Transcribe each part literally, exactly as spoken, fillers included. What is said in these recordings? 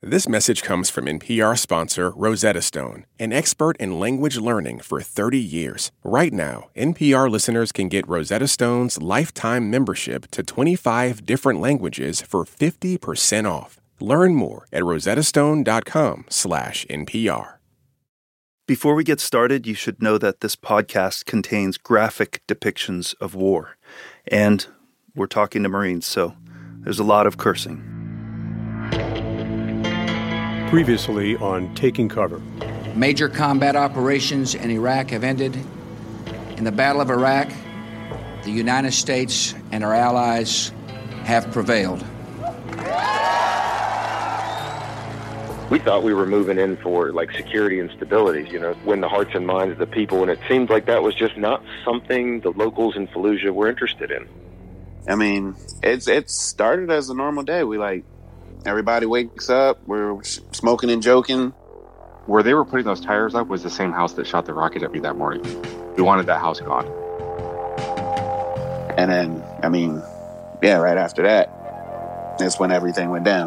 This message comes from N P R sponsor Rosetta Stone, an expert in language learning for thirty years. Right now, N P R listeners can get Rosetta Stone's lifetime membership to twenty-five different languages for fifty percent off. Learn more at rosettastone.com slash NPR. Before we get started, you should know that this podcast contains graphic depictions of war. And we're talking to Marines, so there's a lot of cursing. Previously on Taking Cover. Major combat operations in Iraq have ended. In the Battle of Iraq, the United States and our allies have prevailed. We thought we were moving in for like security and stability, you know, win the hearts and minds of the people, and it seemed like that was just not something the locals in Fallujah were interested in. I mean, it's it started as a normal day. We like, everybody wakes up, we're smoking and joking. Where they were putting those tires up was the same house that shot the rocket at me that morning. We wanted that house gone. And then, I mean, yeah, right after that, that's when everything went down.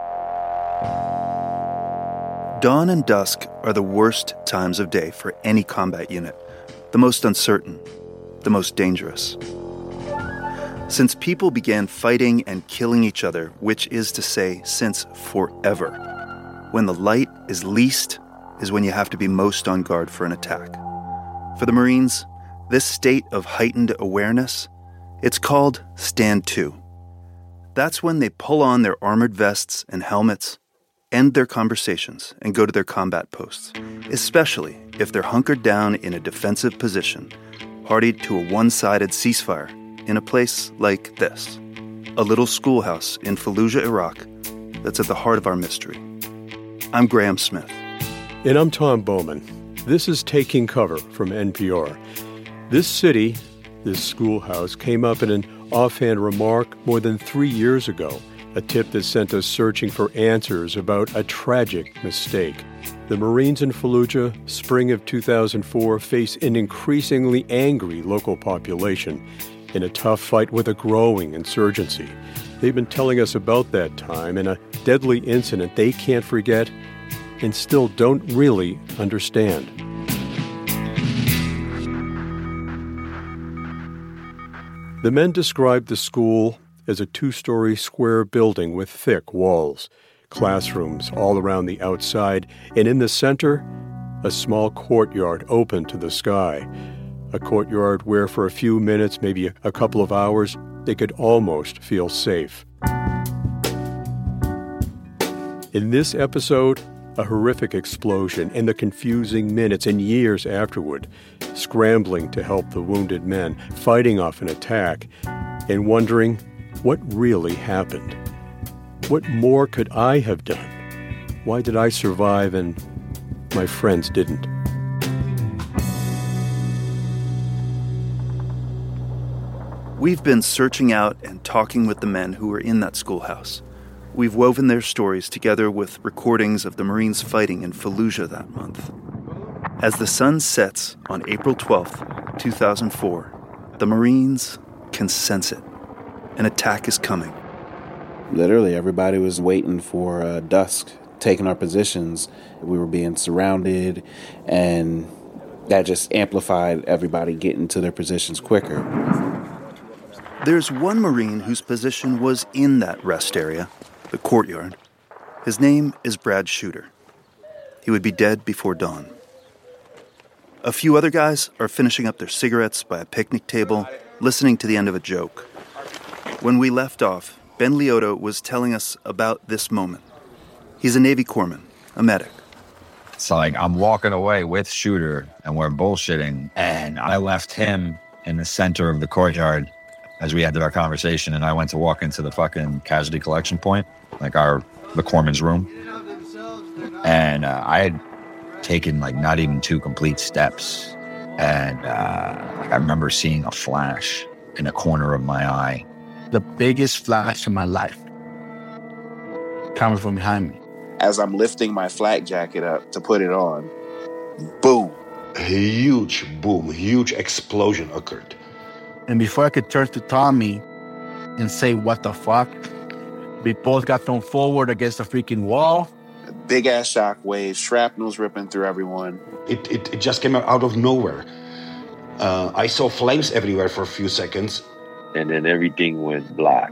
Dawn and dusk are the worst times of day for any combat unit, the most uncertain, the most dangerous. Since people began fighting and killing each other, which is to say, since forever, when the light is least is when you have to be most on guard for an attack. For the Marines, this state of heightened awareness, it's called Stand To. That's when they pull on their armored vests and helmets, end their conversations, and go to their combat posts, especially if they're hunkered down in a defensive position, partied to a one-sided ceasefire in a place like this, a little schoolhouse in Fallujah, Iraq, that's at the heart of our mystery. I'm Graham Smith. And I'm Tom Bowman. This is Taking Cover from N P R. This city, this schoolhouse, came up in an offhand remark more than three years ago, a tip that sent us searching for answers about a tragic mistake. The Marines in Fallujah, spring of two thousand four, face an increasingly angry local population in a tough fight with a growing insurgency. They've been telling us about that time and a deadly incident they can't forget and still don't really understand. The men described the school as a two-story square building with thick walls, classrooms all around the outside, and in the center, a small courtyard open to the sky. A courtyard where for a few minutes, maybe a couple of hours, they could almost feel safe. In this episode, a horrific explosion and the confusing minutes and years afterward, scrambling to help the wounded men, fighting off an attack, and wondering what really happened. What more could I have done? Why did I survive and my friends didn't? We've been searching out and talking with the men who were in that schoolhouse. We've woven their stories together with recordings of the Marines fighting in Fallujah that month. As the sun sets on April twelfth, two thousand four, the Marines can sense it. An attack is coming. Literally, everybody was waiting for uh, dusk, taking our positions. We were being surrounded, and that just amplified everybody getting to their positions quicker. There's one Marine whose position was in that rest area, the courtyard. His name is Brad Shooter. He would be dead before dawn. A few other guys are finishing up their cigarettes by a picnic table, listening to the end of a joke. When we left off, Ben Liotta was telling us about this moment. He's a Navy corpsman, a medic. So, like, I'm walking away with Shooter, and we're bullshitting, and I left him in the center of the courtyard as we ended our conversation, and I went to walk into the fucking casualty collection point, like our, the corpsman's room. And uh, I had taken, like, not even two complete steps. And uh, like, I remember seeing a flash in the corner of my eye. The biggest flash in my life coming from behind me. As I'm lifting my flak jacket up to put it on, boom. A huge boom, a huge explosion occurred. And before I could turn to Tommy and say, what the fuck? We both got thrown forward against the freaking wall. big-ass shock waves, shrapnel's ripping through everyone. It, it, it just came out of nowhere. Uh, I saw flames everywhere for a few seconds. And then everything went black.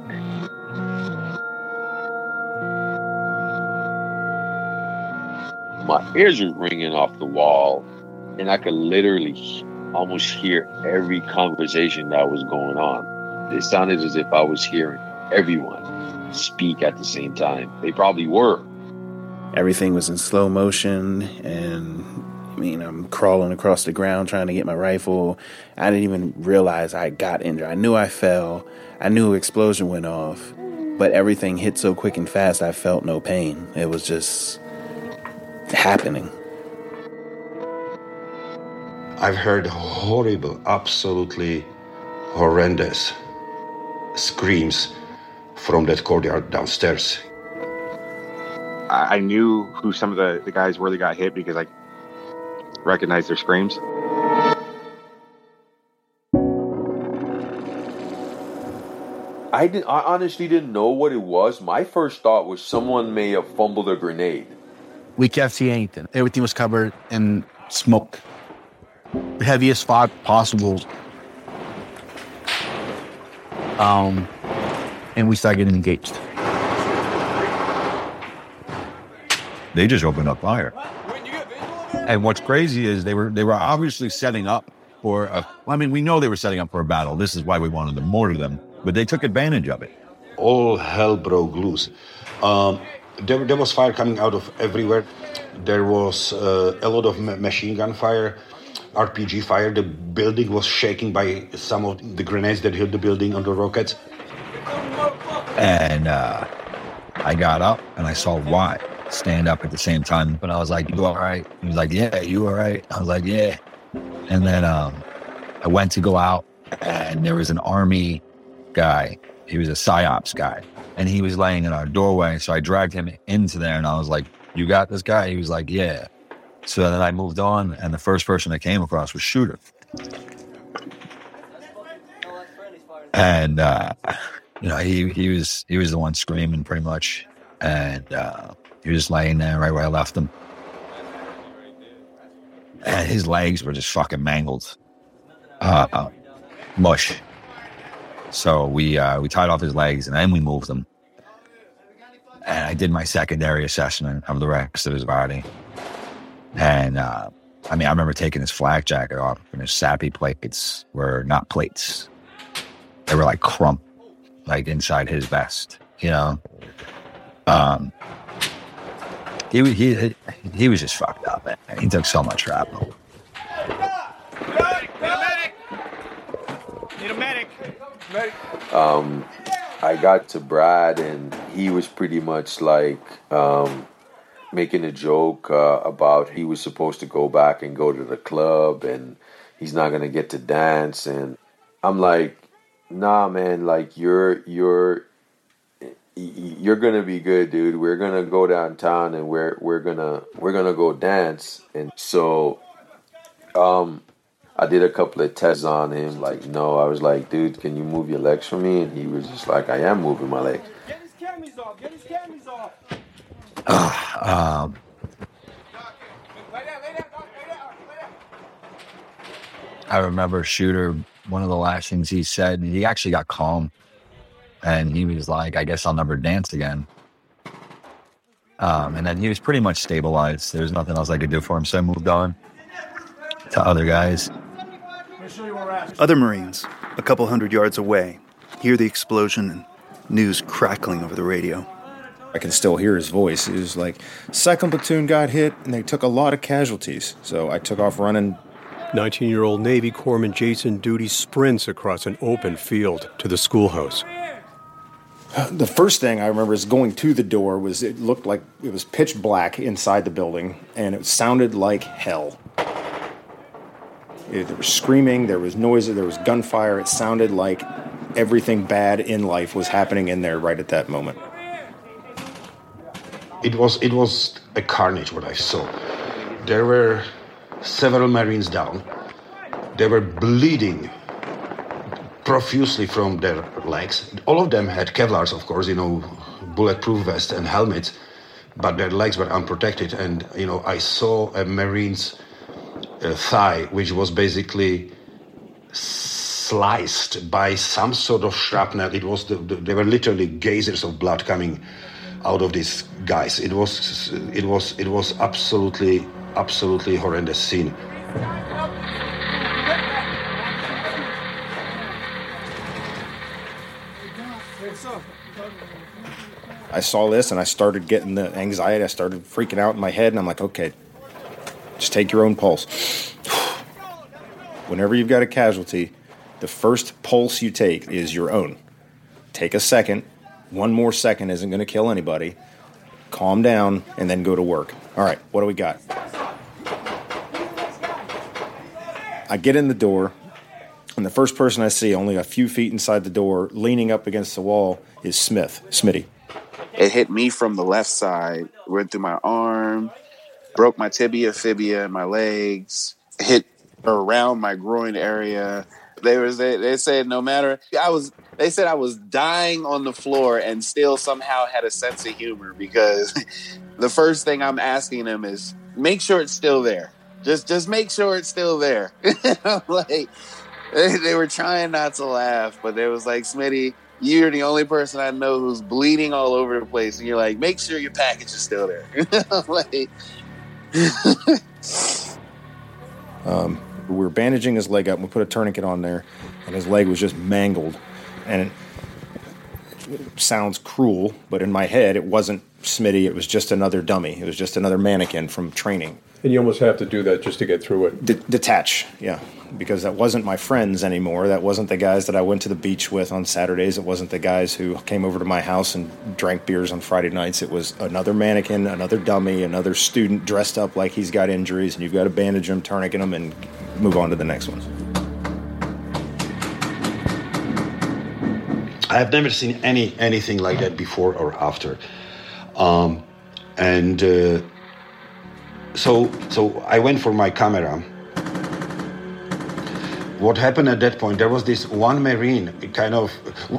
My ears were ringing off the wall, and I could literally almost hear every conversation that was going on. It sounded as if I was hearing everyone speak at the same time. They probably were. Everything was in slow motion, and I mean, I'm crawling across the ground trying to get my rifle. I didn't even realize I got injured. I knew I fell. I knew an explosion went off, but everything hit so quick and fast, I felt no pain. It was just happening. I've heard horrible, absolutely horrendous screams from that courtyard downstairs. I knew who some of the, the guys were that got hit because I recognized their screams. I did. I honestly didn't know what it was. My first thought was someone may have fumbled a grenade. We can't see anything. Everything was covered in smoke. The heaviest fog possible. Um, and we started getting engaged. They just opened up fire. And what's crazy is they were they were obviously setting up for a. I mean, we know they were setting up for a battle. This is why we wanted to mortar them. But they took advantage of it. All hell broke loose. Um, there, there was fire coming out of everywhere. There was uh, a lot of ma- machine gun fire, R P G fire. The building was shaking by some of the grenades that hit the building on the rockets. And uh, I got up and I saw Watt stand up at the same time. But I was like, "You all right?" He was like, "Yeah, you all right?" I was like, "Yeah." And then um, I went to go out, and there was an army guy. He was a PsyOps guy, and he was laying in our doorway. So I dragged him into there, and I was like, "You got this guy?" He was like, "Yeah." So then I moved on, and the first person I came across was Shooter. And uh, you know, he he was he was the one screaming pretty much, and uh, he was just laying there right where I left him, and his legs were just fucking mangled, uh, uh, mush. So we uh, we tied off his legs, and then we moved him. And I did my secondary assessment of the rest of his body. And, uh, I mean, I remember taking his flak jacket off, and his sappy plates were not plates. They were like crump, like inside his vest, you know? Um, he, he, he was just fucked up, man. He took so much shrapnel. Need a medic. Um, I got to Brad, and he was pretty much like um, making a joke uh, about he was supposed to go back and go to the club, and he's not gonna get to dance. And I'm like, nah, man, like you're you're you're gonna be good, dude. We're gonna go downtown, and we're we're gonna we're gonna go dance. And so, um. I did a couple of tests on him. Like, no, I was like, dude, can you move your legs for me? And he was just like, I am moving my legs. Get his camis off. Get his camis off. Uh, um, I remember Shooter, one of the last things he said, he actually got calm. And he was like, I guess I'll never dance again. Um, and then he was pretty much stabilized. There was nothing else I could do for him, so I moved on to other guys. Other Marines, a couple hundred yards away, hear the explosion and news crackling over the radio. I can still hear his voice. It was like, second platoon got hit, and they took a lot of casualties. So I took off running. nineteen-year-old Navy Corpsman Jason Duty sprints across an open field to the schoolhouse. The first thing I remember is going to the door was it looked like it was pitch black inside the building, and it sounded like hell. There was screaming, there was noises, there was gunfire. It sounded like everything bad in life was happening in there right at that moment. It was it was a carnage what I saw. There were several Marines down. They were bleeding profusely from their legs. All of them had Kevlars, of course, you know, bulletproof vests and helmets. but their legs were unprotected. And, you know, I saw a Marine's uh, thigh, which was basically sliced by some sort of shrapnel. It was the, the, there were literally geysers of blood coming out of these guys. It was it was it was absolutely absolutely horrendous scene. I saw this and I started getting the anxiety. I started freaking out in my head, and I'm like, okay, just take your own pulse. Whenever you've got a casualty, the first pulse you take is your own. Take a second. One more second isn't going to kill anybody. Calm down and then go to work. All right, what do we got? I get in the door, and the first person I see, only a few feet inside the door, leaning up against the wall, is Smith, Smitty. It hit me from the left side, went through my arm, broke my tibia, fibia, and my legs, hit around my groin area. They was they, they said no matter I was they said I was dying on the floor and still somehow had a sense of humor, because the first thing I'm asking them is make sure it's still there. Just just make sure it's still there. Like they, they were trying not to laugh, but they was like, Smitty, you're the only person I know who's bleeding all over the place, and you're like, make sure your package is still there. Like, um, we were bandaging his leg up. We put a tourniquet on there, and his leg was just mangled. And it, it sounds cruel, but in my head, it wasn't Smitty. It was just another dummy. It was just another mannequin from training. And you almost have to do that just to get through it. D- detach, yeah. Because that wasn't my friends anymore. That wasn't the guys that I went to the beach with on Saturdays. It wasn't the guys who came over to my house and drank beers on Friday nights. It was another mannequin, another dummy, another student dressed up like he's got injuries, and you've got to bandage him, tourniquet him, and move on to the next one. I have never seen any anything like that before or after. Um, and uh, so so I went for my camera. What happened at that point, there was this one Marine kind of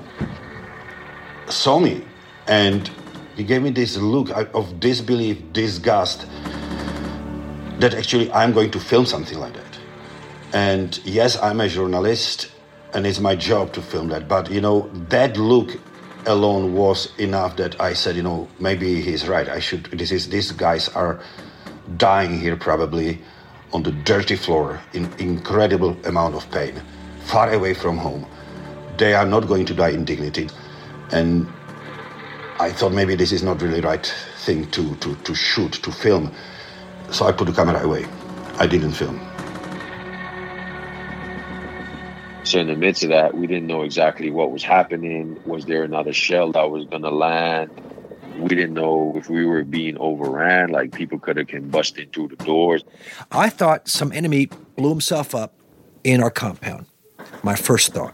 saw me, and he gave me this look of disbelief, disgust, that actually I'm going to film something like that. And yes, I'm a journalist, and it's my job to film that. But, you know, that look alone was enough that I said, you know, maybe he's right. I should, this is, these guys are dying here probably on the dirty floor in incredible amount of pain, far away from home. They are not going to die in dignity. And I thought maybe this is not really the right thing to, to, to shoot, to film. So I put the camera away. I didn't film. So in the midst of that, we didn't know exactly what was happening. Was there another shell that was going to land? We didn't know if we were being overran, like people could have been busting through the doors. I thought some enemy blew himself up in our compound. My first thought.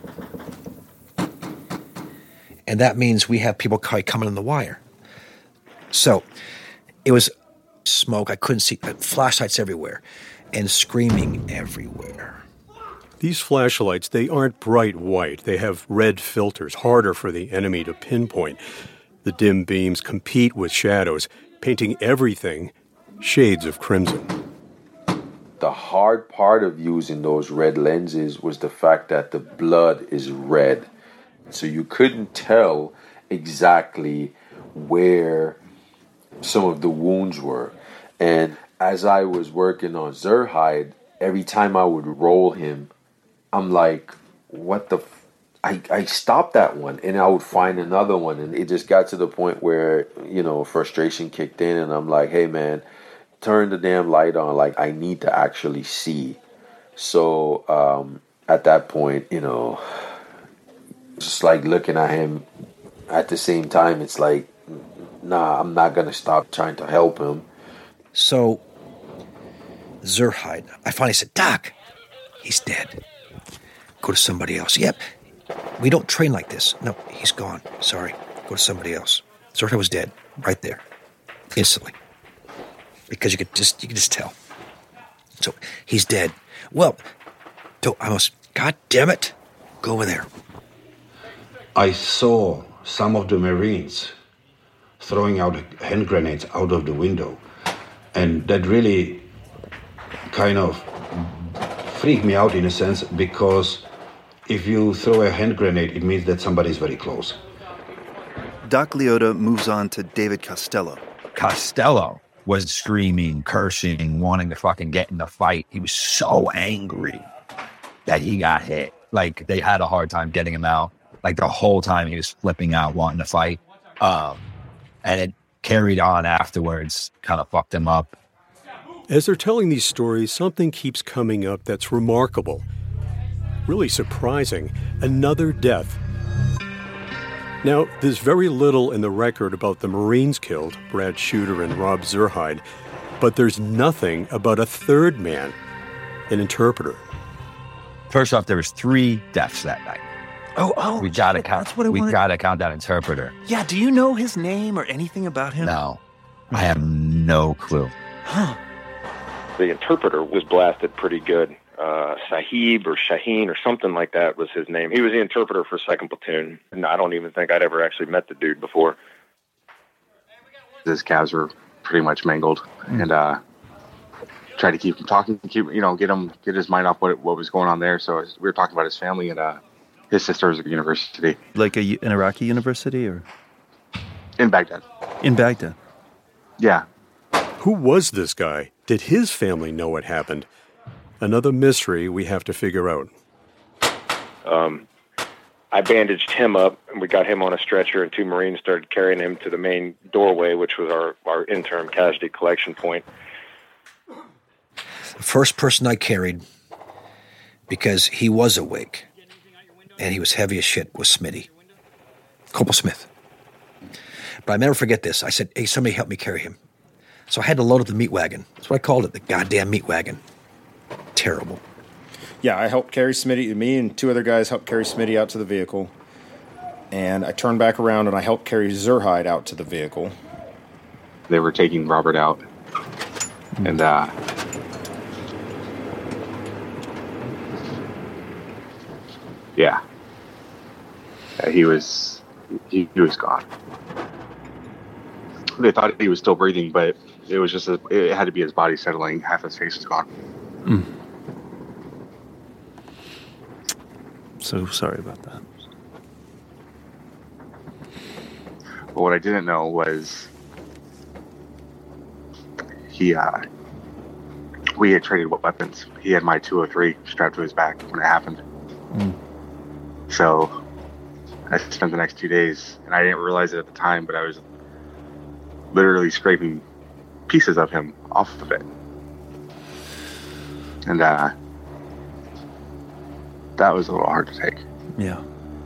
And that means we have people coming on the wire. So it was smoke. I couldn't see, flashlights everywhere and screaming everywhere. These flashlights, they aren't bright white. They have red filters, harder for the enemy to pinpoint. The dim beams compete with shadows, painting everything shades of crimson. The hard part of using those red lenses was the fact that the blood is red. So you couldn't tell exactly where some of the wounds were. And as I was working on Zurheide, every time I would roll him, I'm like, what the f-? I, I stopped that one, and I would find another one, and it just got to the point where, you know, frustration kicked in, and I'm like, hey, man, turn the damn light on. Like, I need to actually see. So um, at that point, you know, just like looking at him at the same time, it's like, nah, I'm not going to stop trying to help him. So, Zurheide, I finally said, Doc, he's dead. Go to somebody else. Yep. We don't train like this. No, he's gone. Sorry. Go to somebody else. Zurheide was dead. Right there. Instantly. Because you could just you could just tell. So he's dead. Well, so I was, God damn it. Go over there. I saw some of the Marines throwing out hand grenades out of the window. And that really kind of freaked me out in a sense, because if you throw a hand grenade, it means that somebody is very close. Doc Liotta moves on to David Costello. Costello was screaming, cursing, wanting to fucking get in the fight. He was so angry that he got hit. Like, they had a hard time getting him out. Like, the whole time he was flipping out, wanting to fight. Um, and it carried on afterwards, kind of fucked him up. As they're telling these stories, something keeps coming up that's remarkable. Really surprising. Another death. Now, there's very little in the record about the Marines killed, Brad Shooter and Rob Zurheide, but there's nothing about a third man, an interpreter. First off, there was three deaths that night. Oh, oh. We gotta count. That's what I we wanted. gotta count that interpreter. Yeah, do you know his name or anything about him? No, I have no clue. Huh. The interpreter was blasted pretty good. Uh, Sahib or Shaheen or something like that was his name. He was the interpreter for second Platoon. And I don't even think I'd ever actually met the dude before. His calves were pretty much mangled, and uh, tried to keep him talking, keep you know, get him get his mind off what what was going on there. So we were talking about his family, and uh, his sister was at university, Like a, an Iraqi university or? in Baghdad. In Baghdad. Yeah. Who was this guy? Did his family know what happened? Another mystery we have to figure out. Um, I bandaged him up, and we got him on a stretcher, and two Marines started carrying him to the main doorway, which was our, our interim casualty collection point. The first person I carried, because he was awake, and he was heavy as shit, was Smitty. Corporal Smith. But I'll never forget this. I said, hey, somebody help me carry him. So I had to load up the meat wagon. That's what I called it, the goddamn meat wagon. Terrible. Yeah, I helped carry Smitty. Me and two other guys helped carry Smitty out to the vehicle. And I turned back around and I helped carry Zurheide out to the vehicle. They were taking Robert out, and uh, yeah, yeah he was he, he was gone. They thought he was still breathing, but it was just a, it had to be his body settling. Half his face was gone. Mm. So sorry about that. But what I didn't know was he, uh, we had traded weapons. He had my two oh three strapped to his back when it happened. Mm. So I spent the next two days, and I didn't realize it at the time, but I was literally scraping pieces of him off of it. And uh, that was a little hard to take. Yeah.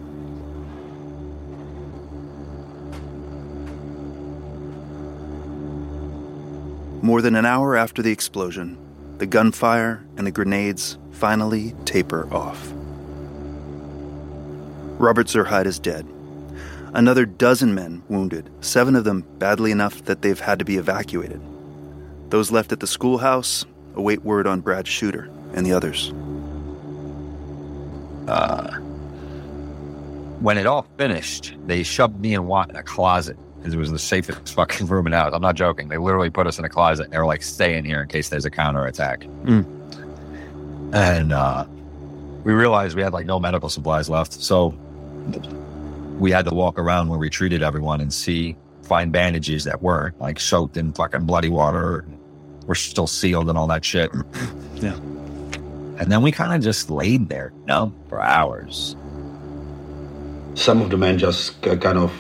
More than an hour after the explosion, the gunfire and the grenades finally taper off. Robert Zurheide is dead. Another dozen men wounded, seven of them badly enough that they've had to be evacuated. Those left at the schoolhouse await word on Brad Shooter and the others. Uh, when it all finished, they shoved me and Watt in a closet because it was the safest fucking room in the house. I'm not joking. They literally put us in a closet and they were like, stay in here in case there's a counterattack. Mm. And uh, we realized we had like no medical supplies left. So we had to walk around where we treated everyone and see, find bandages that were like soaked in fucking bloody water. Were still sealed and all that shit. Yeah. And then we kind of just laid there, you know, for hours. Some of the men just kind of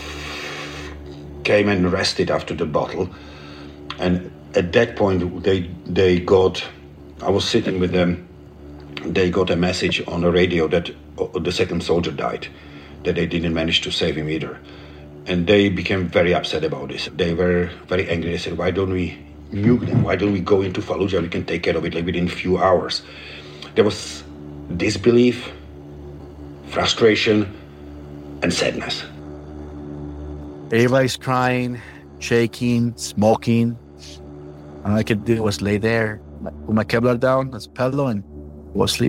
came and rested after the battle. And at that point, they they got, I was sitting with them, they got a message on the radio that the second soldier died, that they didn't manage to save him either. And they became very upset about this. They were very angry. They said, why don't we nuke them? Why don't we go into Fallujah? We can take care of it like within a few hours. There was disbelief, frustration, and sadness. Everybody's crying, shaking, smoking. All I could do was lay there, put my Kevlar down as a pillow, and go asleep.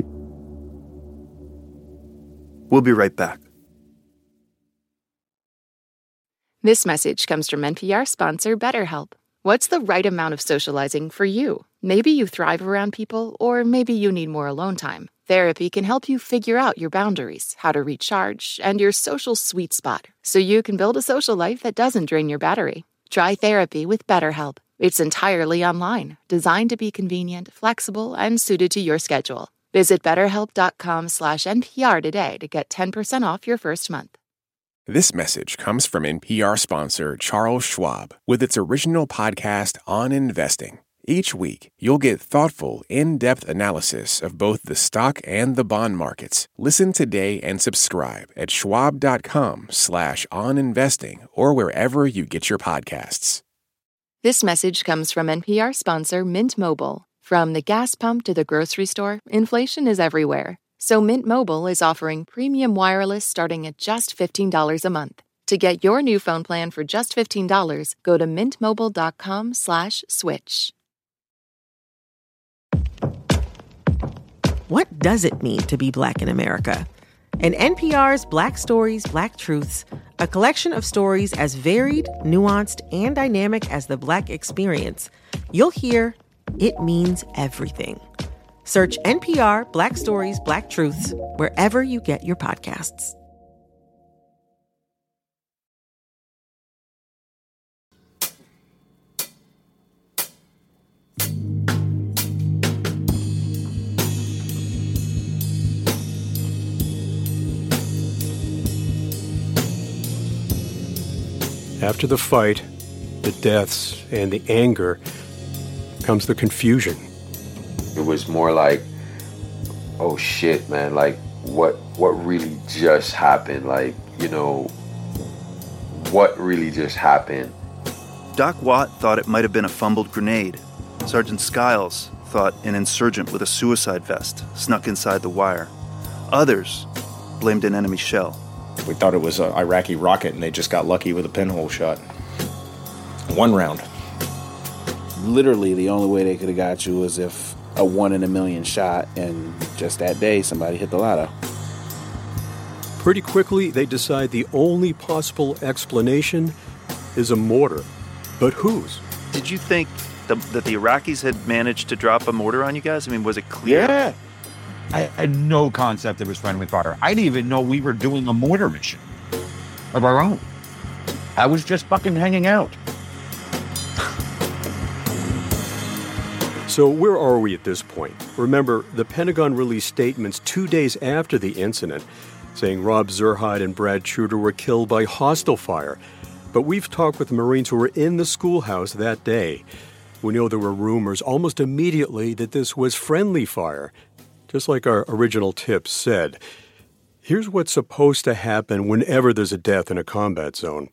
We'll be right back. This message comes from N P R sponsor BetterHelp. What's the right amount of socializing for you? Maybe you thrive around people, or maybe you need more alone time. Therapy can help you figure out your boundaries, how to recharge, and your social sweet spot, so you can build a social life that doesn't drain your battery. Try therapy with BetterHelp. It's entirely online, designed to be convenient, flexible, and suited to your schedule. Visit betterhelp.com slash NPR today to get ten percent off your first month. This message comes from N P R sponsor Charles Schwab with its original podcast on investing. Each week, you'll get thoughtful, in-depth analysis of both the stock and the bond markets. Listen today and subscribe at schwab.com slash on investing or wherever you get your podcasts. This message comes from N P R sponsor Mint Mobile. From the gas pump to the grocery store, inflation is everywhere. So Mint Mobile is offering premium wireless starting at just fifteen dollars a month. To get your new phone plan for just fifteen dollars, go to mintmobile.com slash switch. What does it mean to be Black in America? In N P R's Black Stories, Black Truths, a collection of stories as varied, nuanced, and dynamic as the Black experience, you'll hear it means everything. Search N P R Black Stories, Black Truths wherever you get your podcasts. After the fight, the deaths, and the anger comes the confusion. It was more like, oh shit, man, like what what really just happened? Like, you know, what really just happened? Doc Watt thought it might have been a fumbled grenade. Sergeant Skiles thought an insurgent with a suicide vest snuck inside the wire. Others blamed an enemy shell. We thought it was an Iraqi rocket, and they just got lucky with a pinhole shot. One round. Literally, the only way they could have got you was if a one in a million shot, and just that day, somebody hit the lotto. Pretty quickly, they decide the only possible explanation is a mortar. But whose? Did you think the, that the Iraqis had managed to drop a mortar on you guys? I mean, was it clear? Yeah. I had no concept it was friendly fire. I didn't even know we were doing a mortar mission of our own. I was just fucking hanging out. So where are we at this point? Remember, the Pentagon released statements two days after the incident saying Rob Zurheide and Brad Shuter were killed by hostile fire. But we've talked with Marines who were in the schoolhouse that day. We know there were rumors almost immediately that this was friendly fire, just like our original tips said. Here's what's supposed to happen whenever there's a death in a combat zone.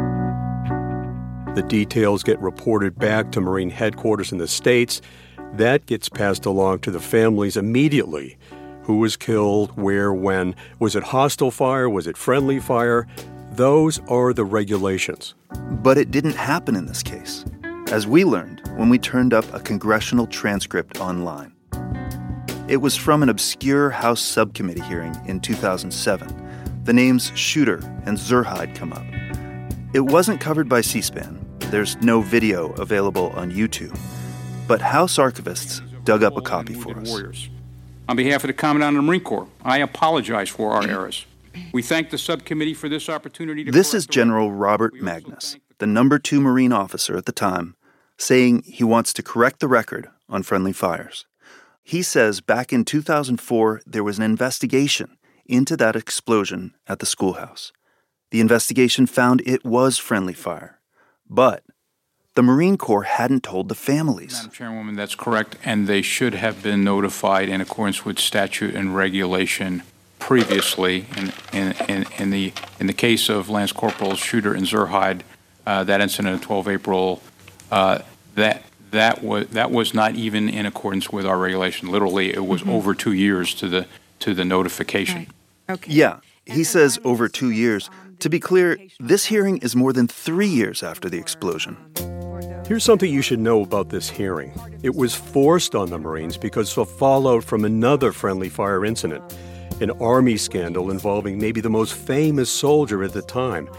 The details get reported back to Marine headquarters in the States. That gets passed along to the families immediately. Who was killed, where, when? Was it hostile fire? Was it friendly fire? Those are the regulations. But it didn't happen in this case, as we learned when we turned up a congressional transcript online. It was from an obscure House subcommittee hearing in two thousand seven. The names Shuter and Zurheide come up. It wasn't covered by C-SPAN. There's no video available on YouTube. But House archivists dug up a copy for us. Warriors. On behalf of the Commandant of the Marine Corps, I apologize for our errors. We thank the subcommittee for this opportunity to... This is General Robert Magnus, the number two Marine officer at the time, saying he wants to correct the record on friendly fires. He says back in two thousand four, there was an investigation into that explosion at the schoolhouse. The investigation found it was friendly fire, but the Marine Corps hadn't told the families. Madam Chairwoman, that's correct, and they should have been notified in accordance with statute and regulation previously. In, in, in, in, the, in the case of Lance Corporals Shuter and Zurheide, uh, that incident of twelve April, uh, that that was that was not even in accordance with our regulation. Literally, it was mm-hmm. over two years to the to the notification. Right. Okay. Yeah, he says over two years. To be clear, this hearing is more than three years after the explosion. Here's something you should know about this hearing. It was forced on the Marines because of fallout from another friendly fire incident, an Army scandal involving maybe the most famous soldier at the time,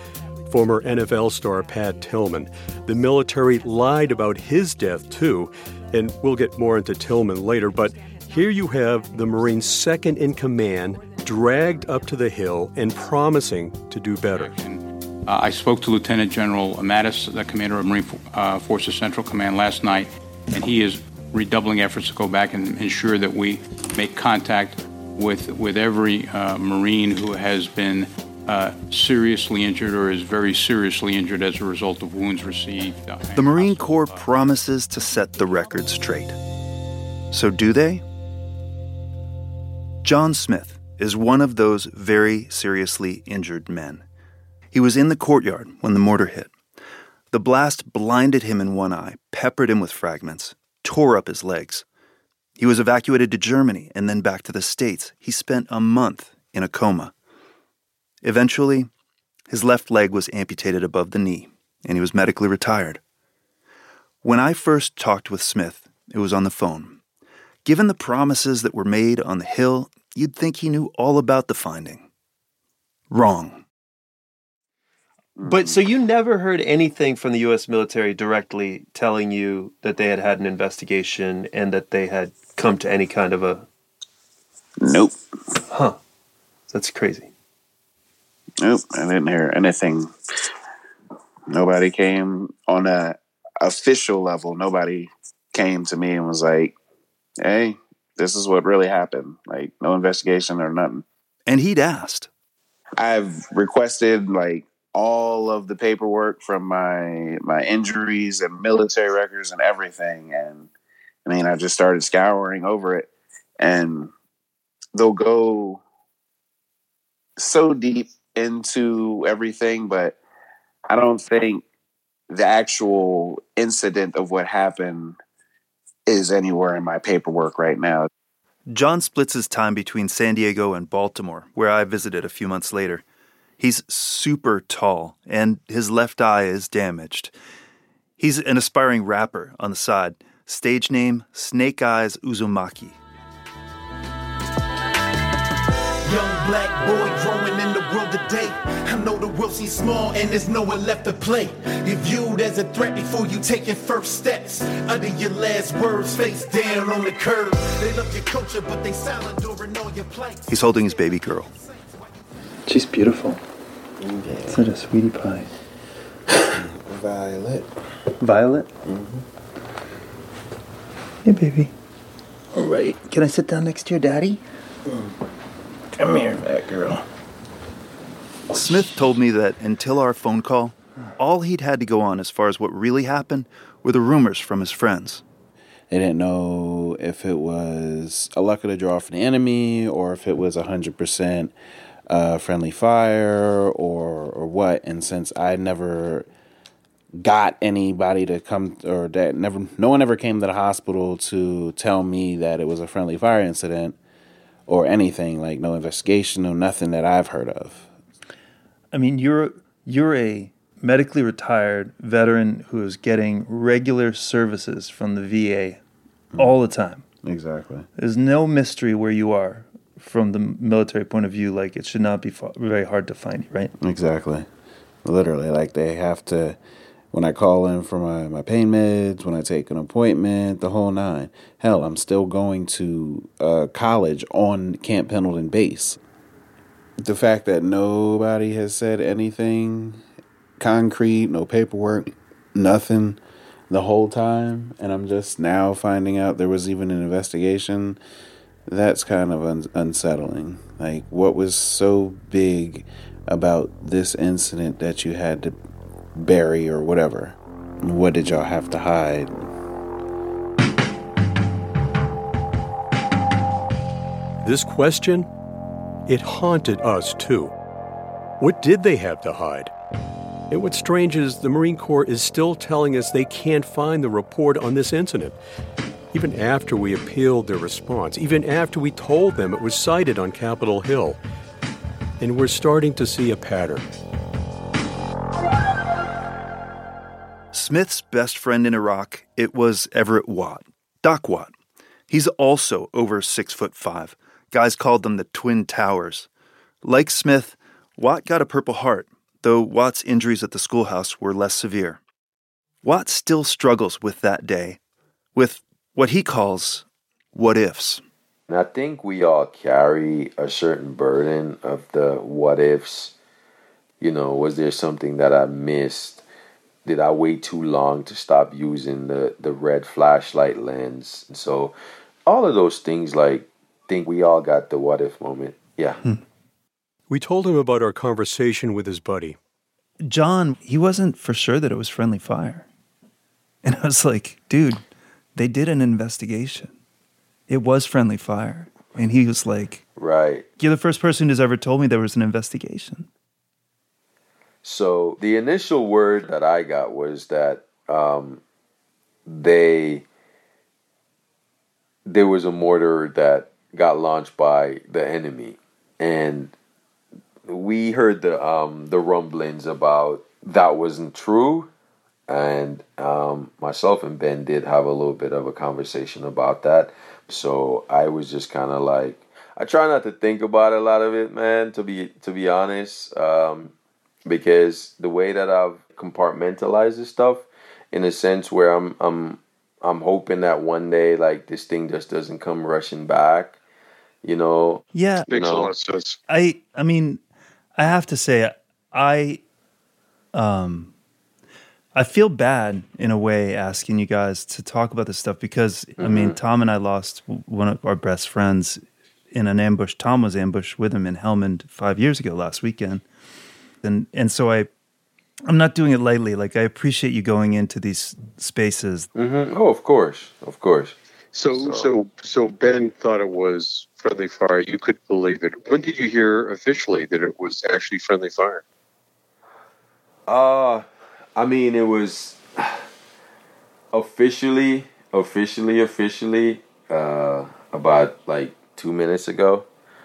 former N F L star Pat Tillman. The military lied about his death, too, and we'll get more into Tillman later, but here you have the Marine's second in command dragged up to the Hill and promising to do better. Uh, I spoke to Lieutenant General Mattis, the commander of Marine uh, Forces Central Command, last night, and he is redoubling efforts to go back and ensure that we make contact with with every uh, Marine who has been uh, seriously injured or is very seriously injured as a result of wounds received. Uh, the Marine Corps promises to set the record straight. So do they? John Smith is one of those very seriously injured men. He was in the courtyard when the mortar hit. The blast blinded him in one eye, peppered him with fragments, tore up his legs. He was evacuated to Germany and then back to the States. He spent a month in a coma. Eventually, his left leg was amputated above the knee, and he was medically retired. When I first talked with Smith, it was on the phone. Given the promises that were made on the Hill, you'd think he knew all about the finding. Wrong. But so you never heard anything from the U S military directly telling you that they had had an investigation and that they had come to any kind of a... Nope. Huh. That's crazy. Nope. I didn't hear anything. Nobody came on a official level. Nobody came to me and was like, hey, this is what really happened. Like, no investigation or nothing. And he'd asked. I've requested, like, all of the paperwork from my my injuries and military records and everything. And I mean, I just started scouring over it, and they'll go so deep into everything, but I don't think the actual incident of what happened is anywhere in my paperwork right now. John splits his time between San Diego and Baltimore, where I visited a few months later. He's super tall, and his left eye is damaged. He's an aspiring rapper on the side. Stage name, Snake Eyes Uzumaki. Young black boy growing in the world today. I know the world seems small and there's no one left to play. You're viewed as a threat before you take your first steps. Under your last words, face down on the curb. They love your culture, but they silent during all your plights. He's holding his baby girl. She's beautiful. Yeah. Such a sweetie pie. Violet. Violet? Mm-hmm. Hey, baby. All right. Can I sit down next to your daddy? Mm. Come here, fat girl. Smith told me that until our phone call, all he'd had to go on as far as what really happened were the rumors from his friends. They didn't know if it was a luck of the draw for the enemy or if it was one hundred percent uh, friendly fire or or what. And since I never got anybody to come, or that never, no one ever came to the hospital to tell me that it was a friendly fire incident or anything, like no investigation, no nothing that I've heard of. I mean, you're you're a medically retired veteran who is getting regular services from the V A all the time. Exactly. There's no mystery where you are from the military point of view. Like, it should not be fa- very hard to find you, right? Exactly. Literally, like they have to, when I call in for my, my pain meds, when I take an appointment, the whole nine. Hell, I'm still going to uh, college on Camp Pendleton base. The fact that nobody has said anything concrete, no paperwork, nothing the whole time, and I'm just now finding out there was even an investigation, that's kind of un- unsettling. Like, what was so big about this incident that you had to bury or whatever? What did y'all have to hide? This question, it haunted us too. What did they have to hide? And what's strange is the Marine Corps is still telling us they can't find the report on this incident. Even after we appealed their response, even after we told them it was cited on Capitol Hill. And we're starting to see a pattern. Smith's best friend in Iraq, it was Everett Watt, Doc Watt. He's also over six foot five. Guys called them the Twin Towers. Like Smith, Watt got a Purple Heart, though Watt's injuries at the schoolhouse were less severe. Watt still struggles with that day, with what he calls what-ifs. And I think we all carry a certain burden of the what-ifs. You know, was there something that I missed? Did I wait too long to stop using the, the red flashlight lens? And so all of those things, like, think we all got the what-if moment. Yeah. Hmm. We told him about our conversation with his buddy. John, he wasn't for sure that it was friendly fire. And I was like, dude, they did an investigation. It was friendly fire. And he was like, right. You're the first person who's ever told me there was an investigation. So the initial word that I got was that um, they there was a mortar that got launched by the enemy, and we heard the um, the rumblings about that wasn't true, and um, myself and Ben did have a little bit of a conversation about that. So I was just kind of like, I try not to think about a lot of it, man. To be to be honest. Um, Because the way that I've compartmentalized this stuff, in a sense where I'm I'm I'm hoping that one day, like, this thing just doesn't come rushing back, you know. Yeah, you know? I I mean, I have to say, I um I feel bad in a way asking you guys to talk about this stuff because mm-hmm. I mean, Tom and I lost one of our best friends in an ambush. Tom was ambushed with him in Helmand five years ago last weekend. And and so I, I'm not doing it lightly. Like, I appreciate you going into these spaces. Mm-hmm. Oh, of course, of course. So, so so so Ben thought it was friendly fire. You could believe it. When did you hear officially that it was actually friendly fire? Uh, I mean, it was officially, officially, officially uh, about like two minutes ago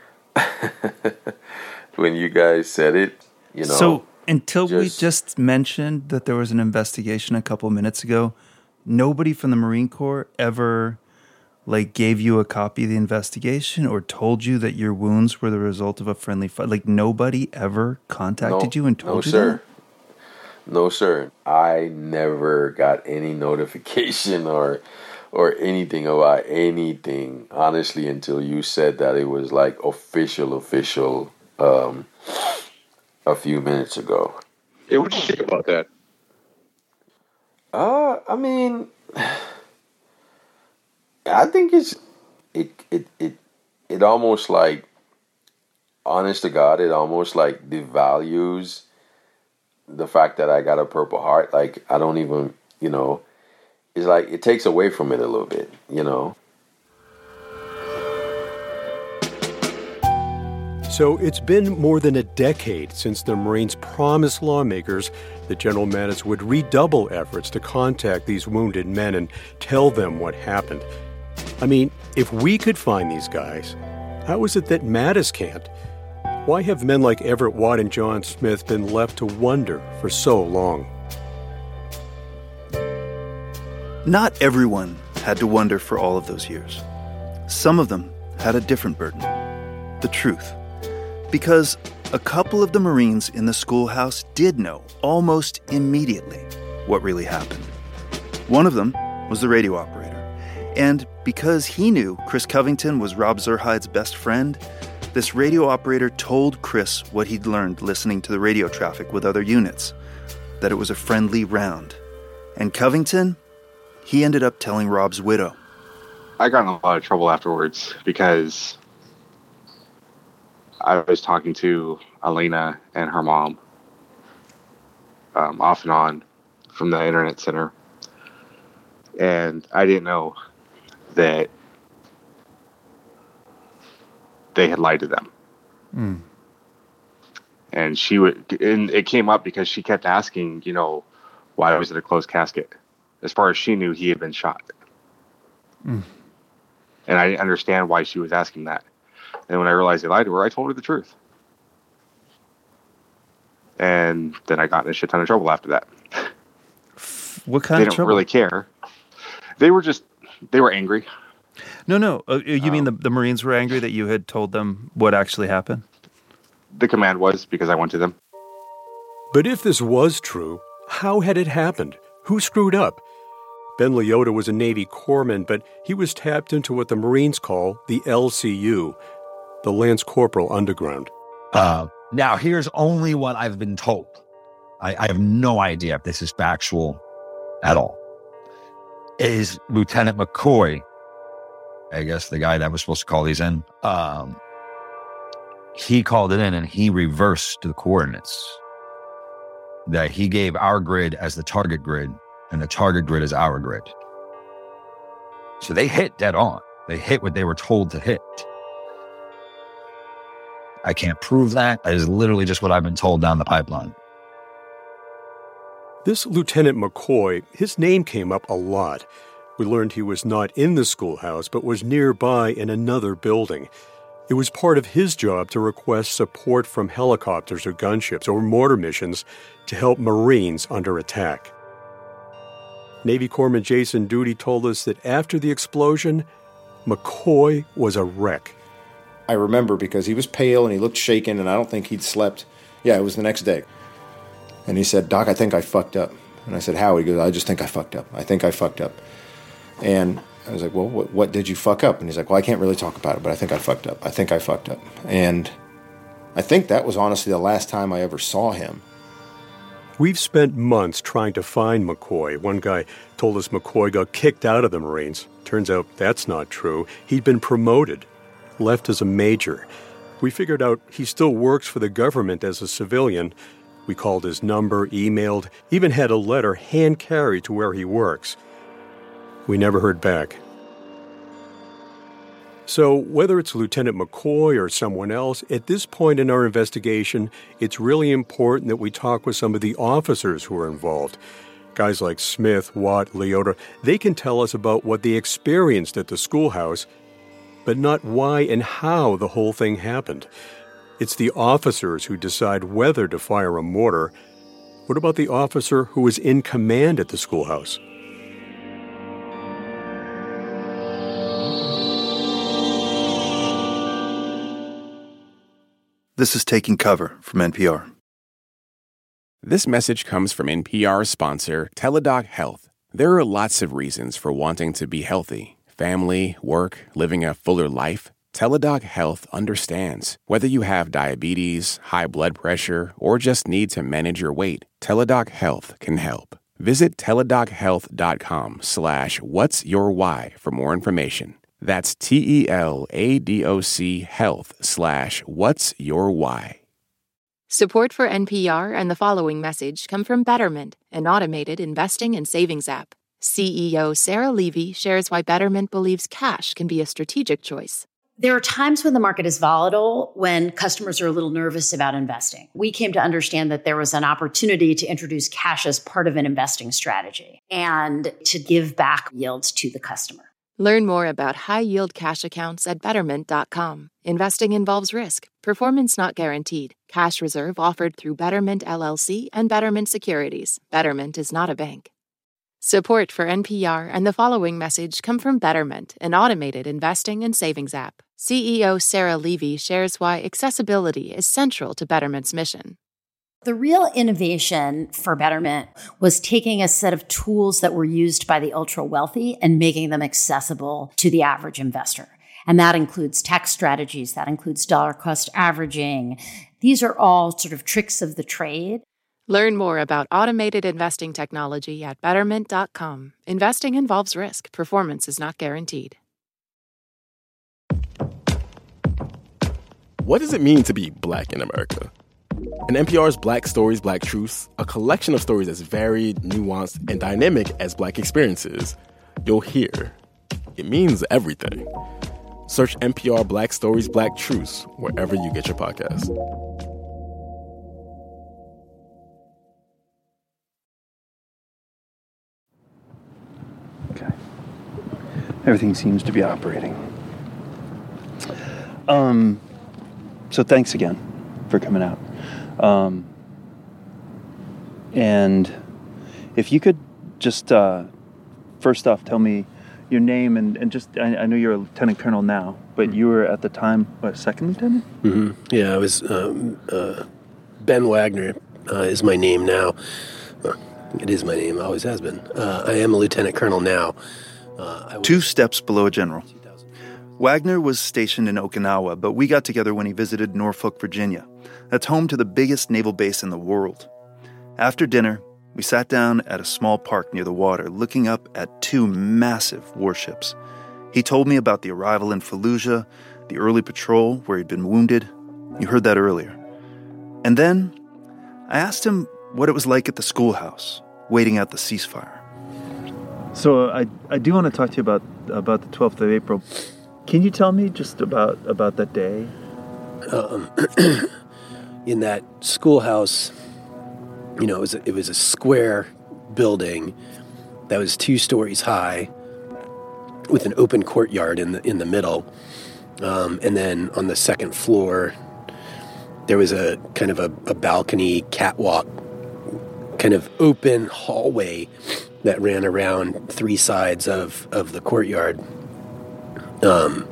when you guys said it. You know, so until just, we just mentioned that there was an investigation a couple of minutes ago, nobody from the Marine Corps ever like gave you a copy of the investigation or told you that your wounds were the result of a friendly fire. Like, nobody ever contacted no, you and told no, you sir. that? No, sir. I never got any notification or or anything about anything, honestly, until you said that it was like official, official. Um, a few minutes ago. Yeah, what did you think about that? Uh, I mean, I think it's, it, it, it, it almost like, honest to God, it almost like devalues the fact that I got a Purple Heart. Like, I don't even, you know, it's like, it takes away from it a little bit, you know? So it's been more than a decade since the Marines promised lawmakers that General Mattis would redouble efforts to contact these wounded men and tell them what happened. I mean, if we could find these guys, how is it that Mattis can't? Why have men like Everett Watt and John Smith been left to wonder for so long? Not everyone had to wonder for all of those years. Some of them had a different burden, the truth. Because a couple of the Marines in the schoolhouse did know almost immediately what really happened. One of them was the radio operator. And because he knew Chris Covington was Rob Zerhide's best friend, this radio operator told Chris what he'd learned listening to the radio traffic with other units, that it was a friendly round. And Covington, he ended up telling Rob's widow. I got in a lot of trouble afterwards because I was talking to Elena and her mom um, off and on from the internet center. And I didn't know that they had lied to them. Mm. And she would, and it came up because she kept asking, you know, why was it a closed casket? As far as she knew, he had been shot. Mm. And I didn't understand why she was asking that. And when I realized they lied to her, I told her the truth. And then I got in a shit ton of trouble after that. What kind they of didn't trouble? really care. They were just, they were angry. No, no. Uh, you um, mean the, the Marines were angry that you had told them what actually happened? The command was, because I went to them. But if this was true, how had it happened? Who screwed up? Ben Leota was a Navy corpsman, but he was tapped into what the Marines call the L C U, the Lance Corporal Underground. Uh, now, here's only what I've been told. I, I have no idea if this is factual at all. Is Lieutenant McCoy, I guess the guy that was supposed to call these in, um, he called it in and he reversed the coordinates. That he gave our grid as the target grid, and the target grid is our grid. So they hit dead on. They hit what they were told to hit. I can't prove that. That is literally just what I've been told down the pipeline. This Lieutenant McCoy, his name came up a lot. We learned he was not in the schoolhouse, but was nearby in another building. It was part of his job to request support from helicopters or gunships or mortar missions to help Marines under attack. Navy Corpsman Jason Duty told us that after the explosion, McCoy was a wreck. I remember because he was pale and he looked shaken, and I don't think he'd slept. Yeah, it was the next day. And he said, "Doc, I think I fucked up." And I said, "How?" He goes, "I just think I fucked up. I think I fucked up." And I was like, "Well, what, what did you fuck up?" And he's like, "Well, I can't really talk about it, but I think I fucked up. I think I fucked up." And I think that was honestly the last time I ever saw him. We've spent months trying to find McCoy. One guy told us McCoy got kicked out of the Marines. Turns out that's not true. He'd been promoted, left as a major. We figured out he still works for the government as a civilian. We called his number, emailed, even had a letter hand-carried to where he works. We never heard back. So whether it's Lieutenant McCoy or someone else, at this point in our investigation, it's really important that we talk with some of the officers who are involved. Guys like Smith, Watt, Leota, they can tell us about what they experienced at the schoolhouse, but not why and how the whole thing happened. It's the officers who decide whether to fire a mortar. What about the officer who was in command at the schoolhouse? This is Taking Cover from N P R. This message comes from N P R sponsor Teladoc Health. There are lots of reasons for wanting to be healthy. Family, work, living a fuller life. Teladoc Health understands. Whether you have diabetes, high blood pressure, or just need to manage your weight, Teladoc Health can help. Visit teladochealth.com slash what's your why for more information. That's T-E-L-A-D-O-C health slash what's your why. Support for N P R and the following message come from Betterment, an automated investing and savings app. C E O Sarah Levy shares why Betterment believes cash can be a strategic choice. There are times when the market is volatile, when customers are a little nervous about investing. We came to understand that there was an opportunity to introduce cash as part of an investing strategy and to give back yields to the customer. Learn more about high-yield cash accounts at betterment dot com. Investing involves risk. Performance not guaranteed. Cash reserve offered through Betterment L L C and Betterment Securities. Betterment is not a bank. Support for N P R and the following message come from Betterment, an automated investing and savings app. C E O Sarah Levy shares why accessibility is central to Betterment's mission. The real innovation for Betterment was taking a set of tools that were used by the ultra wealthy and making them accessible to the average investor. And that includes tax strategies, that includes dollar cost averaging. These are all sort of tricks of the trade. Learn more about automated investing technology at betterment dot com. Investing involves risk. Performance is not guaranteed. What does it mean to be Black in America? In N P R's Black Stories, Black Truths, a collection of stories as varied, nuanced, and dynamic as Black experiences, you'll hear it means everything. Search N P R Black Stories, Black Truths wherever you get your podcasts. Okay. Everything seems to be operating. Um, so thanks again for coming out. Um, and if you could just, uh, first off, tell me your name and, and just, I, I know you're a lieutenant colonel now, but mm-hmm. you were at the time, what, second lieutenant? Mm-hmm. Yeah, I was um, uh, Ben Wagner, uh, is my name now. Uh, it is my name, always has been. Uh, I am a lieutenant colonel now. Uh, Two steps below a general. Wagner was stationed in Okinawa, but we got together when he visited Norfolk, Virginia. That's home to the biggest naval base in the world. After dinner, we sat down at a small park near the water, looking up at two massive warships. He told me about the arrival in Fallujah, the early patrol where he'd been wounded. You heard that earlier. And then I asked him what it was like at the schoolhouse, waiting out the ceasefire. So I I do want to talk to you about about the twelfth of April. Can you tell me just about, about that day? Um, in that schoolhouse, you know, it was a, it was a square building that was two stories high, with an open courtyard in the in the middle, um, and then on the second floor, there was a kind of a, a balcony catwalk, kind of open hallway that ran around three sides of, of the courtyard. Um,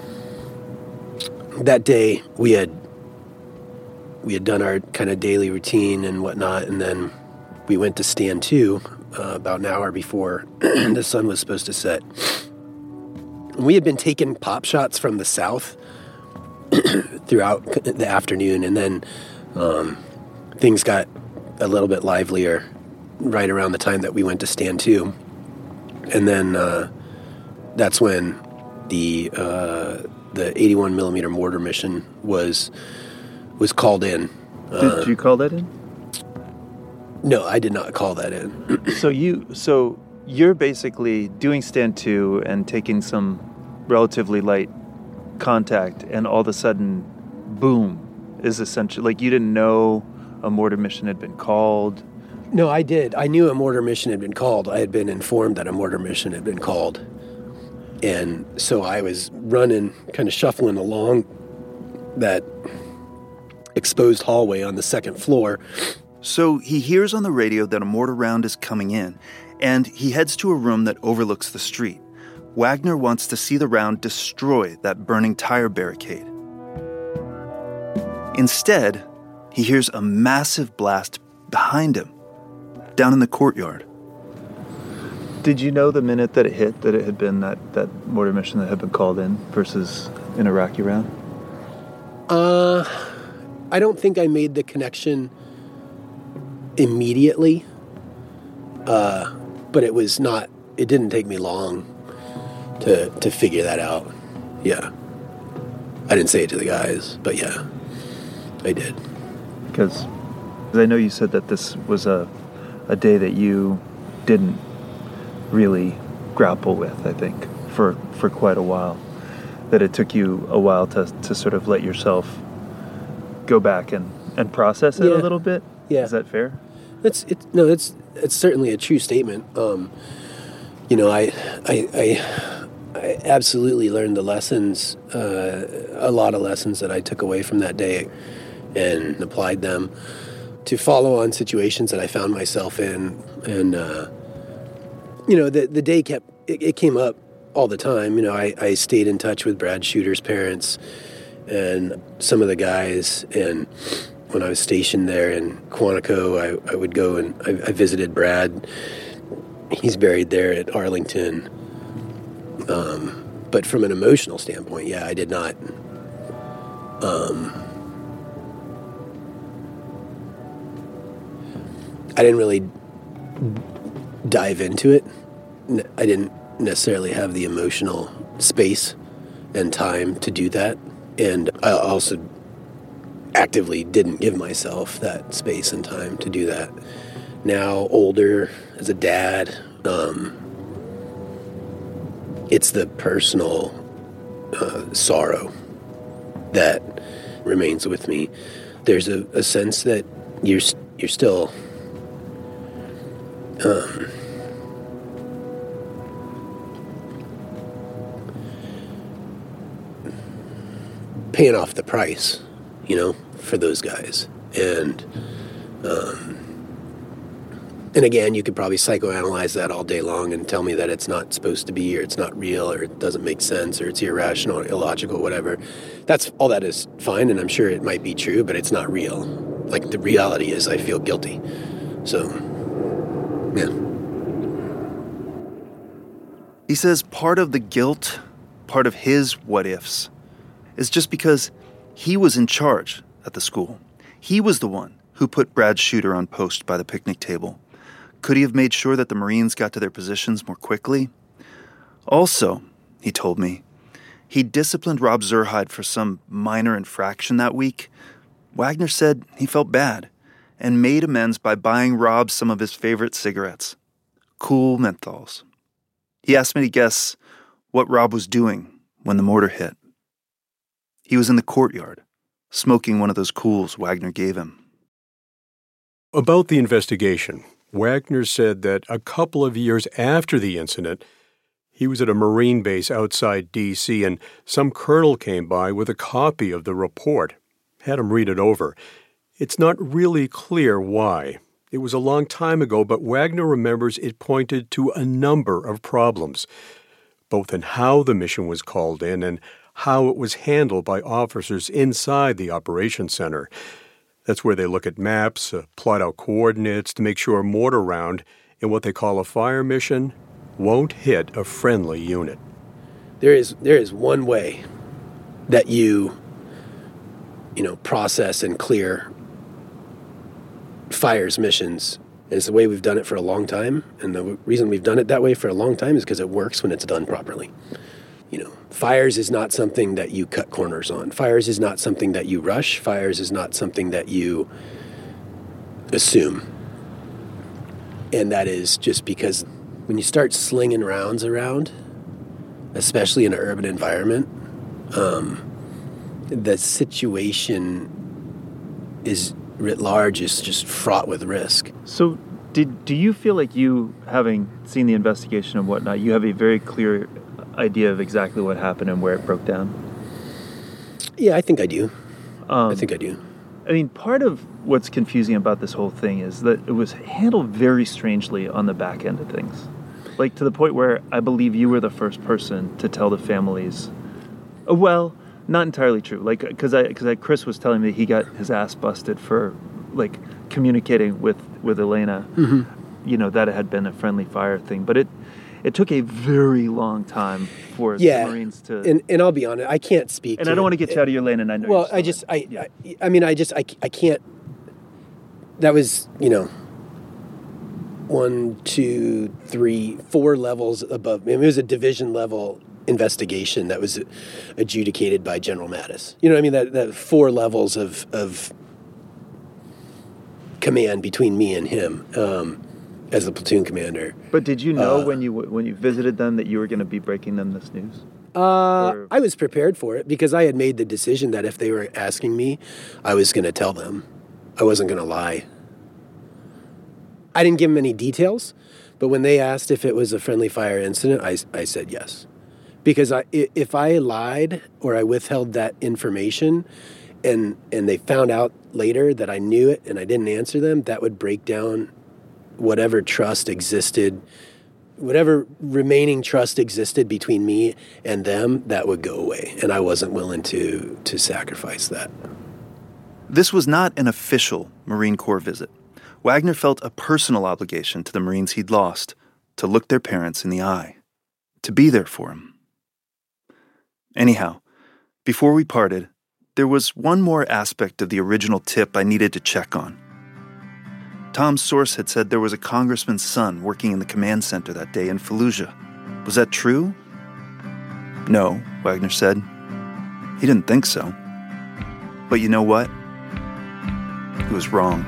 that day we had we had done our kind of daily routine and whatnot, and then we went to stand two uh, about an hour before the sun was supposed to set. We had been taking pop shots from the south throughout the afternoon, and then um, things got a little bit livelier right around the time that we went to stand two. And then uh, that's when the uh, the eighty-one millimeter mortar mission was was called in. Uh, Did you call that in? No, I did not call that in. so you so you're basically doing stand two and taking some relatively light contact, and all of a sudden, boom, is essentially like you didn't know a mortar mission had been called. No, I did. I knew a mortar mission had been called. I had been informed that a mortar mission had been called. And so I was running, kind of shuffling along that exposed hallway on the second floor. So he hears on the radio that a mortar round is coming in, and he heads to a room that overlooks the street. Wagner wants to see the round destroy that burning tire barricade. Instead, he hears a massive blast behind him, down in the courtyard. Did you know the minute that it hit that it had been that, that mortar mission that had been called in versus an Iraqi round? Uh, I don't think I made the connection immediately, uh, but it was not, it didn't take me long to to figure that out. Yeah. I didn't say it to the guys, but yeah, I did. Because I know you said that this was a, a day that you didn't really grapple with, I think, for, for quite a while. That it took you a while to, to sort of let yourself go back and, and process it Yeah. a little bit. Yeah. Is that fair? It's it's no, it's it's certainly a true statement. Um, you know, I I I, I absolutely learned the lessons, uh, a lot of lessons that I took away from that day, and applied them to follow on situations that I found myself in. And uh, you know, the the day kept it, it came up all the time. You know, I, I stayed in touch with Brad Shooter's parents and some of the guys, and when I was stationed there in Quantico, I, I would go and I, I visited Brad. He's buried there at Arlington. Um, but from an emotional standpoint, yeah, I did not. Um, I didn't really dive into it. I didn't necessarily have the emotional space and time to do that. And I also actively didn't give myself that space and time to do that. Now, older, as a dad, um, it's the personal uh, sorrow that remains with me. There's a, a sense that you're you're still um, paying off the price, you know, for those guys. And um, and again, you could probably psychoanalyze that all day long and tell me that it's not supposed to be, or it's not real, or it doesn't make sense, or it's irrational, or illogical, whatever. That's all that is fine, and I'm sure it might be true, but it's not real. like the reality is I feel guilty. So, yeah. He says part of the guilt, part of his what-ifs, is just because he was in charge at the school. He was the one who put Brad Shooter on post by the picnic table. Could he have made sure that the Marines got to their positions more quickly? Also, he told me, he disciplined Rob Zurheide for some minor infraction that week. Wagner said he felt bad and made amends by buying Rob some of his favorite cigarettes, Cool menthols. He asked me to guess what Rob was doing when the mortar hit. He was in the courtyard, smoking one of those Cools Wagner gave him. About the investigation, Wagner said that a couple of years after the incident, he was at a Marine base outside D C and some colonel came by with a copy of the report. Had him read it over. It's not really clear why. It was a long time ago, but Wagner remembers it pointed to a number of problems, both in how the mission was called in and how it was handled by officers inside the operations center. That's where they look at maps, uh, plot out coordinates to make sure a mortar round in what they call a fire mission won't hit a friendly unit. There is there is one way that you, you know, process and clear fires missions. And it's the way we've done it for a long time. And the reason we've done it that way for a long time is because it works when it's done properly. You know, fires is not something that you cut corners on. Fires is not something that you rush. Fires is not something that you assume. And that is just because when you start slinging rounds around, especially in an urban environment, um, the situation is writ large is just fraught with risk. So did do you feel like you, having seen the investigation and whatnot, you have a very clear idea of exactly what happened and where it broke down? Yeah, I think I do. Um, I think I do. I mean, part of what's confusing about this whole thing is that it was handled very strangely on the back end of things. Like, to the point where I believe you were the first person to tell the families, oh, well, not entirely true. Like, because I, because I, Chris was telling me he got his ass busted for, like, communicating with, with Elena, mm-hmm. you know, that it had been a friendly fire thing. But it, it took a very long time for yeah. the Marines to... And, and I'll be honest, I can't speak And to I don't it. want to get you out of your lane, and I know Well, you're I just, I, yeah. I, I mean, I just, I, I can't, that was, you know, one, two, three, four levels above. I mean, it was a division level investigation that was adjudicated by General Mattis. You know what I mean? That, that four levels of, of command between me and him um, as the platoon commander. But did you know uh, when you when you visited them that you were going to be breaking them this news? Uh, or... I was prepared for it because I had made the decision that if they were asking me, I was going to tell them. I wasn't going to lie. I didn't give them any details, but when they asked if it was a friendly fire incident, I, I said yes. Because I, if I lied or I withheld that information and and they found out later that I knew it and I didn't answer them, that would break down whatever trust existed, whatever remaining trust existed between me and them, that would go away. And I wasn't willing to to sacrifice that. This was not an official Marine Corps visit. Wagner felt a personal obligation to the Marines he'd lost to look their parents in the eye, to be there for them. Anyhow, before we parted, there was one more aspect of the original tip I needed to check on. Tom's source had said there was a congressman's son working in the command center that day in Fallujah. Was that true? No, Wagner said. He didn't think so. But you know what? He was wrong.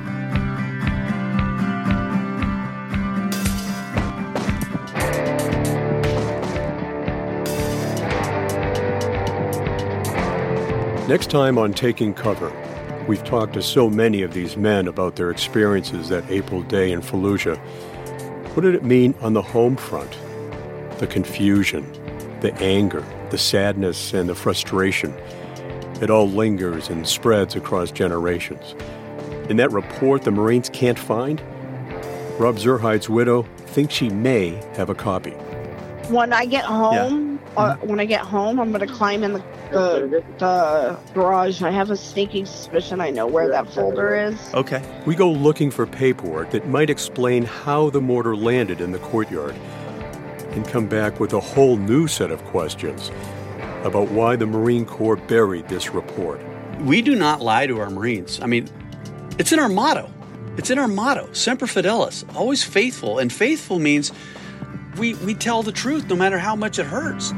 Next time on Taking Cover, we've talked to so many of these men about their experiences that April day in Fallujah. What did it mean on the home front? The confusion, the anger, the sadness, and the frustration. It all lingers and spreads across generations. In that report the Marines can't find, Rob Zurheide's widow thinks she may have a copy. When I get home, yeah. or when I get home, I'm going to climb in the, the the garage. I have a sneaking suspicion I know where that folder is. Okay. We go looking for paperwork that might explain how the mortar landed in the courtyard and come back with a whole new set of questions about why the Marine Corps buried this report. We do not lie to our Marines. I mean, it's in our motto. It's in our motto, Semper Fidelis, always faithful. And faithful means we, we tell the truth no matter how much it hurts.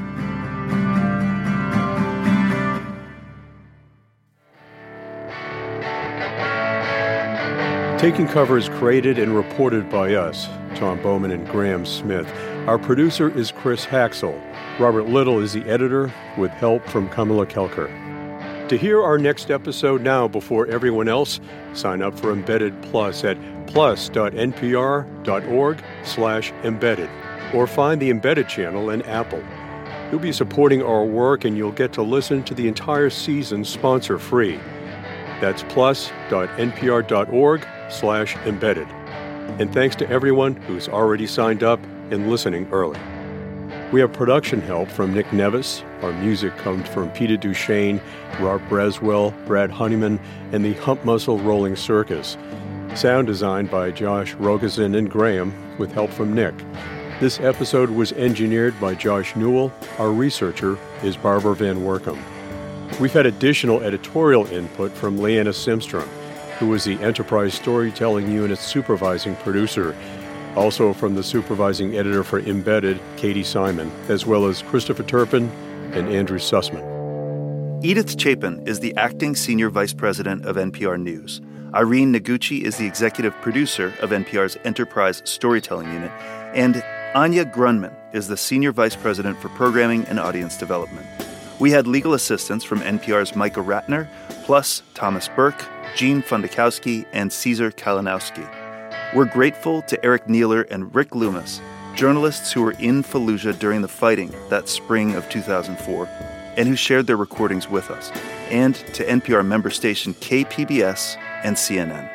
Taking Cover is created and reported by us, Tom Bowman and Graham Smith. Our producer is Chris Haxel. Robert Little is the editor, with help from Kamala Kelker. To hear our next episode now before everyone else, sign up for Embedded Plus at plus.npr.org slash embedded, or find the Embedded channel in Apple. You'll be supporting our work and you'll get to listen to the entire season sponsor-free. That's plus.npr.org slash embedded. And thanks to everyone who's already signed up and listening early. We have production help from Nick Nevis. Our music comes from Peter Duchesne, Rob Braswell, Brad Honeyman, and the Hump Muscle Rolling Circus. Sound designed by Josh Rogerson and Graham, with help from Nick. This episode was engineered by Josh Newell. Our researcher is Barbara Van Workum. We've had additional editorial input from Leanna Simstrom, who is the Enterprise Storytelling Unit's supervising producer. Also from the supervising editor for Embedded, Katie Simon, as well as Christopher Turpin and Andrew Sussman. Edith Chapin is the acting senior vice president of N P R News. Irene Noguchi is the executive producer of N P R's Enterprise Storytelling Unit. And Anya Grunman is the senior vice president for programming and audience development. We had legal assistance from N P R's Micah Ratner, plus Thomas Burke, Gene Fundakowski, and Caesar Kalinowski. We're grateful to Eric Nealer and Rick Loomis, journalists who were in Fallujah during the fighting that spring of two thousand four, and who shared their recordings with us, and to N P R member station K P B S and C N N.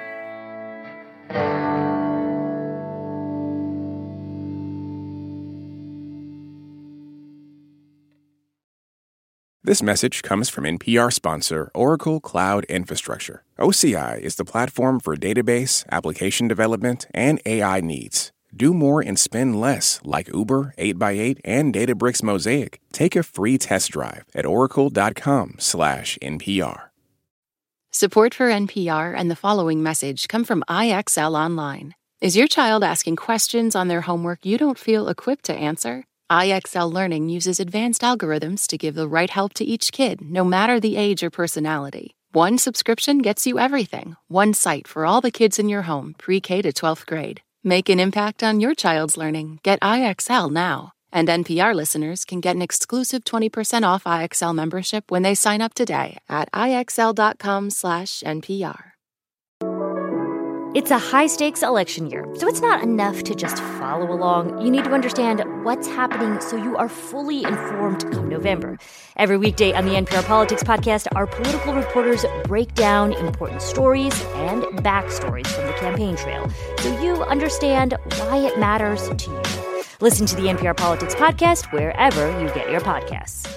This message comes from N P R sponsor Oracle Cloud Infrastructure. O C I is the platform for database, application development, and A I needs. Do more and spend less, like Uber, eight by eight, and Databricks Mosaic. Take a free test drive at oracle.com slash NPR. Support for N P R and the following message come from I X L Online. Is your child asking questions on their homework you don't feel equipped to answer? I X L Learning uses advanced algorithms to give the right help to each kid, no matter the age or personality. One subscription gets you everything. One site for all the kids in your home, pre-K to twelfth grade. Make an impact on your child's learning. Get I X L now. And N P R listeners can get an exclusive twenty percent off I X L membership when they sign up today at IXL.com slash NPR. It's a high-stakes election year, so it's not enough to just follow along. You need to understand what's happening so you are fully informed come November. Every weekday on the N P R Politics Podcast, our political reporters break down important stories and backstories from the campaign trail so you understand why it matters to you. Listen to the N P R Politics Podcast wherever you get your podcasts.